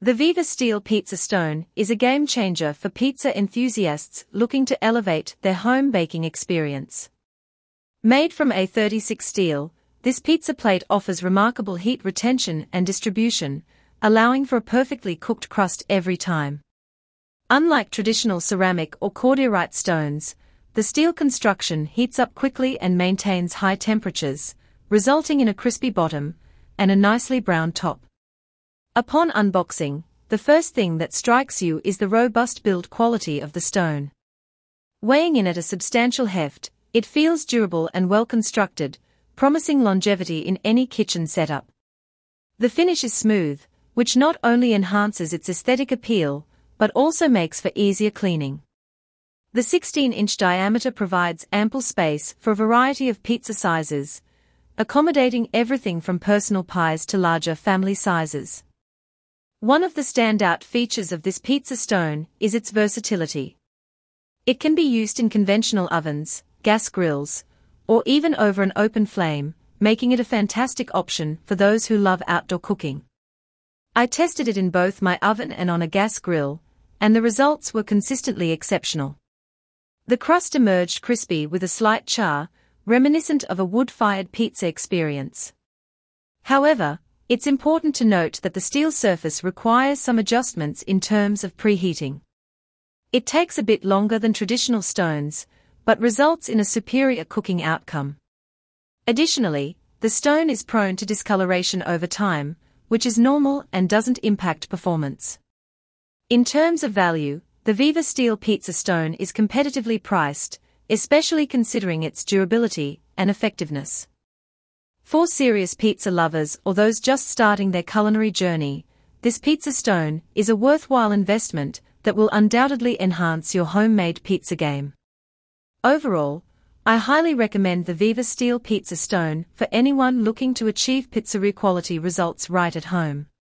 The Viva Steel Pizza Stone is a game changer for pizza enthusiasts looking to elevate their home baking experience. Made from A36 steel, this pizza plate offers remarkable heat retention and distribution, allowing for a perfectly cooked crust every time. Unlike traditional ceramic or cordierite stones, the steel construction heats up quickly and maintains high temperatures, resulting in a crispy bottom and a nicely browned top. Upon unboxing, the first thing that strikes you is the robust build quality of the stone. Weighing in at a substantial heft, it feels durable and well constructed, promising longevity in any kitchen setup. The finish is smooth, which not only enhances its aesthetic appeal, but also makes for easier cleaning. The 16-inch diameter provides ample space for a variety of pizza sizes, accommodating everything from personal pies to larger family sizes. One of the standout features of this pizza stone is its versatility. It can be used in conventional ovens, gas grills, or even over an open flame, making it a fantastic option for those who love outdoor cooking. I tested it in both my oven and on a gas grill, and the results were consistently exceptional. The crust emerged crispy with a slight char, reminiscent of a wood-fired pizza experience. However, it's important to note that the steel surface requires some adjustments in terms of preheating. It takes a bit longer than traditional stones, but results in a superior cooking outcome. Additionally, the stone is prone to discoloration over time, which is normal and doesn't impact performance. In terms of value, the Viva Steel Pizza Stone is competitively priced, especially considering its durability and effectiveness. For serious pizza lovers or those just starting their culinary journey, this pizza stone is a worthwhile investment that will undoubtedly enhance your homemade pizza game. Overall, I highly recommend the Viva Steel Pizza Stone for anyone looking to achieve pizzeria quality results right at home.